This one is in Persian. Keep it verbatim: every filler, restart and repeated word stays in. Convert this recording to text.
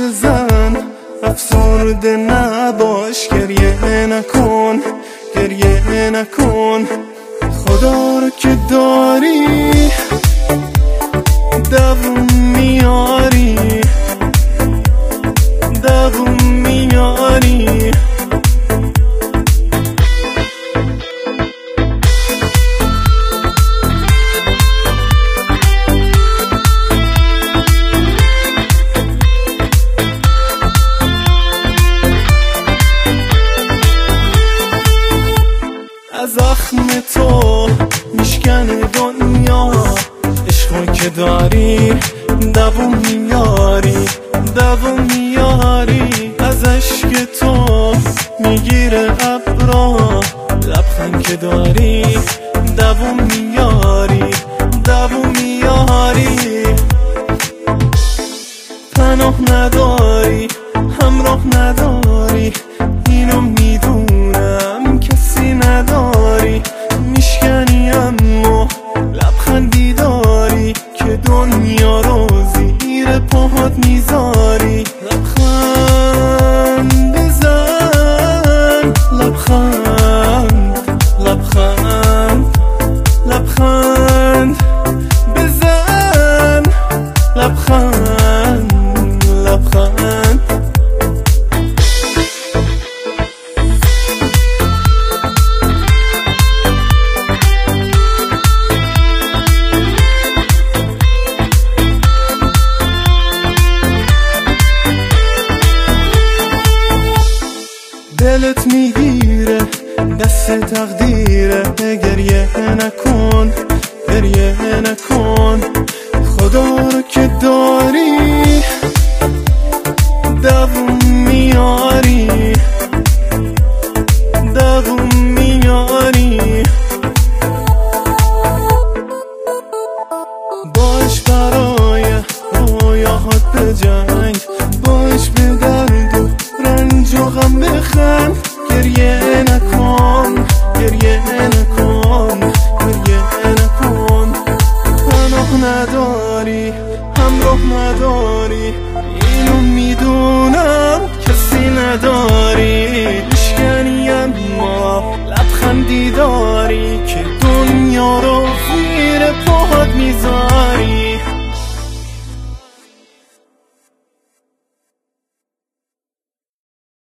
بزن، افسرده نباش، گریه نکن، گریه نکن. خدا رو که داری دووم میاری، دووم میاری. از زخم تو میشکنه دنیا، عشقو که داری دووم میاری، دووم میاری. از عشق تو میگیره ابرا، لبخند که داری دووم میاری، دووم میاری. پناه نداری، همراه نداری، اینو میدونم کسی نداری. میشکنی اما لبخندی داری که دنیا رو زیر پاهات میذاری. لبخند بزن، لبخند، لبخند، لبخند بزن، لبخند، لبخند. دلت میگیره دست تقدیره، گریه نکن، گریه نکن. خدا رو که داری دووم میاری، دووم میاری. باش برای رویاهات بجنگ، باش به درد و رنج و غم بخند. گریه نکن، گریه نکن، گریه نکن. پناه نداری، همراه نداری، اینو میدونم کسی نداری. میشکنی اما لبخندی داری که دنیا رو زیر پاهات میذاری.